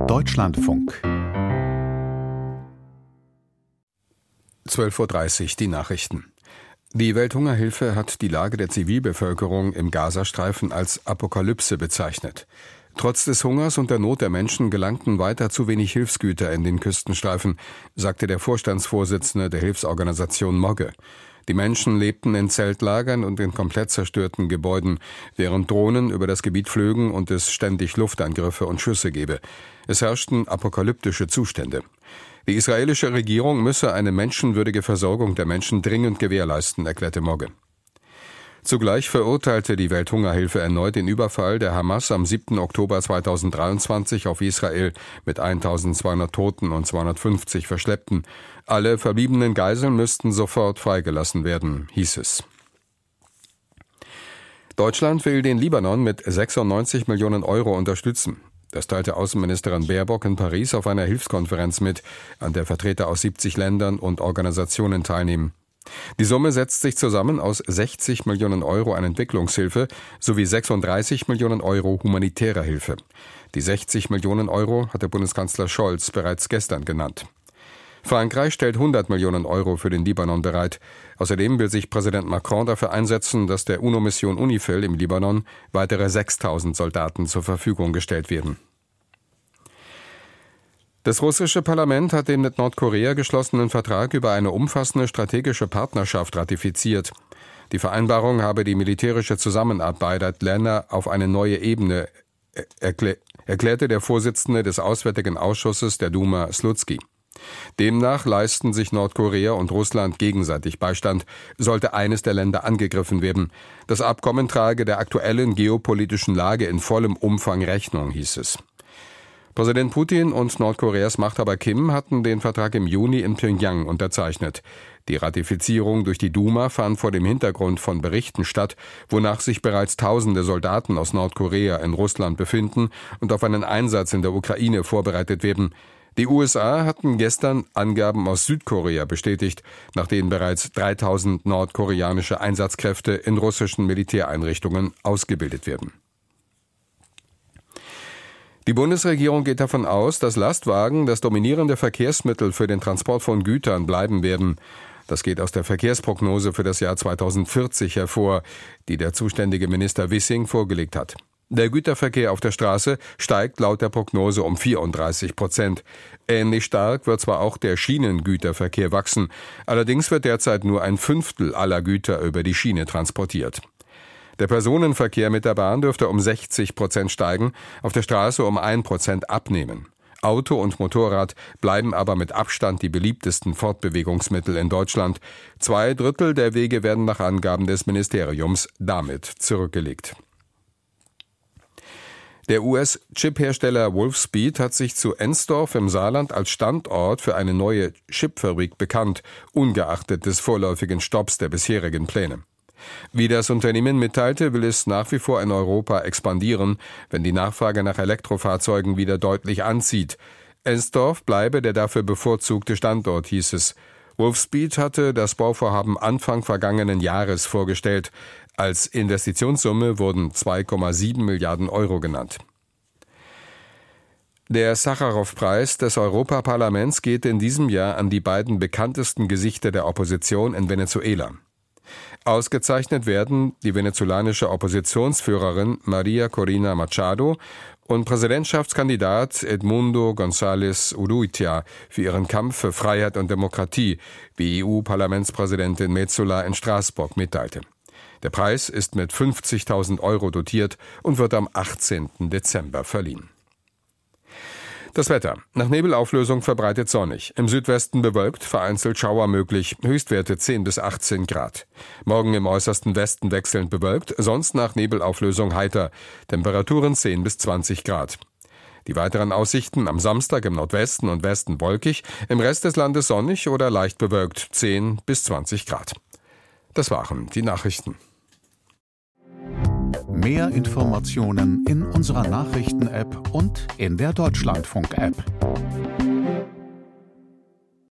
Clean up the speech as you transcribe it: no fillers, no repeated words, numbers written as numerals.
Deutschlandfunk 12:30 Uhr die Nachrichten. Die Welthungerhilfe hat die Lage der Zivilbevölkerung im Gazastreifen als Apokalypse bezeichnet. Trotz des Hungers und der Not der Menschen gelangten weiter zu wenig Hilfsgüter in den Küstenstreifen, sagte der Vorstandsvorsitzende der Hilfsorganisation Mogge. Die Menschen lebten in Zeltlagern und in komplett zerstörten Gebäuden, während Drohnen über das Gebiet flögen und es ständig Luftangriffe und Schüsse gebe. Es herrschten apokalyptische Zustände. Die israelische Regierung müsse eine menschenwürdige Versorgung der Menschen dringend gewährleisten, erklärte Mogge. Zugleich verurteilte die Welthungerhilfe erneut den Überfall der Hamas am 7. Oktober 2023 auf Israel mit 1200 Toten und 250 Verschleppten. Alle verbliebenen Geiseln müssten sofort freigelassen werden, hieß es. Deutschland will den Libanon mit 96 Millionen Euro unterstützen. Das teilte Außenministerin Baerbock in Paris auf einer Hilfskonferenz mit, an der Vertreter aus 70 Ländern und Organisationen teilnehmen. Die Summe setzt sich zusammen aus 60 Millionen Euro an Entwicklungshilfe sowie 36 Millionen Euro humanitärer Hilfe. Die 60 Millionen Euro hatte Bundeskanzler Scholz bereits gestern genannt. Frankreich stellt 100 Millionen Euro für den Libanon bereit. Außerdem will sich Präsident Macron dafür einsetzen, dass der UNO-Mission UNIFIL im Libanon weitere 6.000 Soldaten zur Verfügung gestellt werden. Das russische Parlament hat den mit Nordkorea geschlossenen Vertrag über eine umfassende strategische Partnerschaft ratifiziert. Die Vereinbarung habe die militärische Zusammenarbeit beider Länder auf eine neue Ebene erklärte der Vorsitzende des Auswärtigen Ausschusses der Duma, Slutsky. Demnach leisten sich Nordkorea und Russland gegenseitig Beistand, sollte eines der Länder angegriffen werden. Das Abkommen trage der aktuellen geopolitischen Lage in vollem Umfang Rechnung, hieß es. Präsident Putin und Nordkoreas Machthaber Kim hatten den Vertrag im Juni in Pjöngjang unterzeichnet. Die Ratifizierung durch die Duma fand vor dem Hintergrund von Berichten statt, wonach sich bereits Tausende Soldaten aus Nordkorea in Russland befinden und auf einen Einsatz in der Ukraine vorbereitet werden. Die USA hatten gestern Angaben aus Südkorea bestätigt, nach denen bereits 3000 nordkoreanische Einsatzkräfte in russischen Militäreinrichtungen ausgebildet werden. Die Bundesregierung geht davon aus, dass Lastwagen das dominierende Verkehrsmittel für den Transport von Gütern bleiben werden. Das geht aus der Verkehrsprognose für das Jahr 2040 hervor, die der zuständige Minister Wissing vorgelegt hat. Der Güterverkehr auf der Straße steigt laut der Prognose um 34%. Ähnlich stark wird zwar auch der Schienengüterverkehr wachsen, allerdings wird derzeit nur ein Fünftel aller Güter über die Schiene transportiert. Der Personenverkehr mit der Bahn dürfte um 60% steigen, auf der Straße um 1% abnehmen. Auto und Motorrad bleiben aber mit Abstand die beliebtesten Fortbewegungsmittel in Deutschland. 2/3 der Wege werden nach Angaben des Ministeriums damit zurückgelegt. Der US-Chiphersteller Wolfspeed hat sich zu Ensdorf im Saarland als Standort für eine neue Chipfabrik bekannt, ungeachtet des vorläufigen Stopps der bisherigen Pläne. Wie das Unternehmen mitteilte, will es nach wie vor in Europa expandieren, wenn die Nachfrage nach Elektrofahrzeugen wieder deutlich anzieht. Ensdorf bleibe der dafür bevorzugte Standort, hieß es. Wolfspeed hatte das Bauvorhaben Anfang vergangenen Jahres vorgestellt. Als Investitionssumme wurden 2,7 Milliarden Euro genannt. Der Sacharow-Preis des Europaparlaments geht in diesem Jahr an die beiden bekanntesten Gesichter der Opposition in Venezuela. Ausgezeichnet werden die venezolanische Oppositionsführerin María Corina Machado und Präsidentschaftskandidat Edmundo González Urrutia für ihren Kampf für Freiheit und Demokratie, wie EU-Parlamentspräsidentin Metsola in Straßburg mitteilte. Der Preis ist mit 50.000 Euro dotiert und wird am 18. Dezember verliehen. Das Wetter. Nach Nebelauflösung verbreitet sonnig. Im Südwesten bewölkt, vereinzelt Schauer möglich. Höchstwerte 10 bis 18 Grad. Morgen im äußersten Westen wechselnd bewölkt, sonst nach Nebelauflösung heiter. Temperaturen 10 bis 20 Grad. Die weiteren Aussichten am Samstag im Nordwesten und Westen wolkig, im Rest des Landes sonnig oder leicht bewölkt, 10 bis 20 Grad. Das waren die Nachrichten. Mehr Informationen in unserer Nachrichten-App und in der Deutschlandfunk-App.